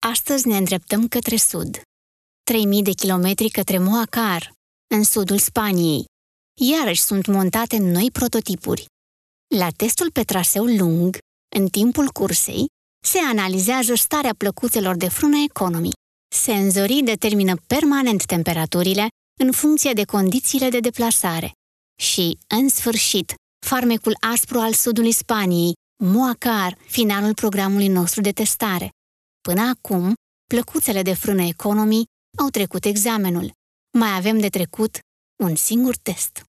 Astăzi ne îndreptăm către sud. 3000 de kilometri către Moacar, în sudul Spaniei. Iarăși sunt montate noi prototipuri. La testul pe traseu lung, în timpul cursei, se analizează starea plăcuțelor de frână Economy. Senzorii determină permanent temperaturile în funcție de condițiile de deplasare. Și, în sfârșit, farmecul aspru al sudului Spaniei, Moacar, finalul programului nostru de testare. Până acum, plăcuțele de frână Economy au trecut examenul. Mai avem de trecut un singur test.